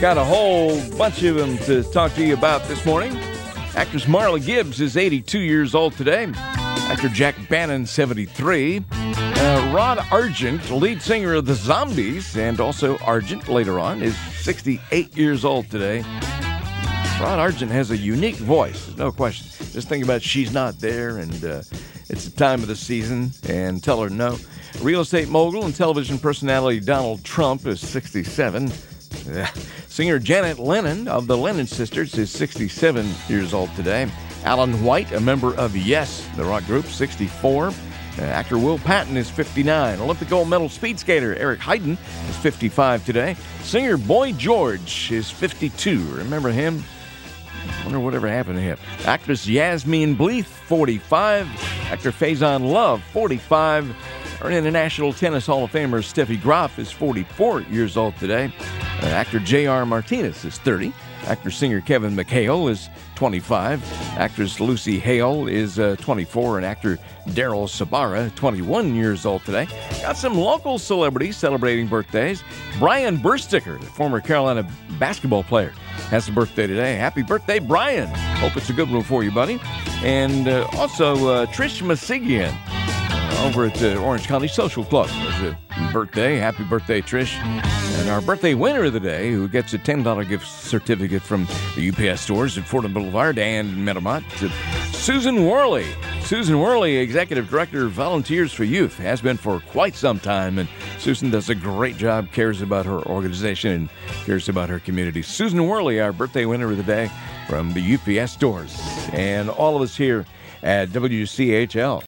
Got a whole bunch of them to talk to you about this morning. Actress Marla Gibbs is 82 years old today. Actor Jack Bannon, 73. Rod Argent, lead singer of the Zombies, and also Argent later on, is 68 years old today. Rod Argent has a unique voice, no question. Just think about She's Not There, and it's the time of the season, and Tell Her No. Real estate mogul and television personality Donald Trump is 67. Singer Janet Lennon of the Lennon Sisters is 67 years old today. Alan White, a member of Yes, the rock group, 64. Actor Will Patton is 59. Olympic gold medal speed skater Eric Heiden is 55 today. Singer Boy George is 52. Remember him? I wonder whatever happened to him. Actress Yasmine Bleeth, 45. Actor Faison Love, 45. Our International Tennis Hall of Famer Steffi Graf is 44 years old today. Actor J.R. Martinez is 30. Actor-singer Kevin McHale is 25. Actress Lucy Hale is 24. And actor Daryl Sabara, 21 years old today. Got some local celebrities celebrating birthdays. Brian Bursticker, the former Carolina basketball player, has a birthday today. Happy birthday, Brian. Hope it's a good one for you, buddy. And also Trish Masigian over at the Orange County Social Club. It's a birthday. Happy birthday, Trish. And our birthday winner of the day, who gets a $10 gift certificate from the UPS stores at Fordham Boulevard and Metamont, Susan Worley. Susan Worley, Executive Director of Volunteers for Youth, has been for quite some time. And Susan does a great job, cares about her organization, and cares about her community. Susan Worley, our birthday winner of the day from the UPS stores. And all of us here at WCHL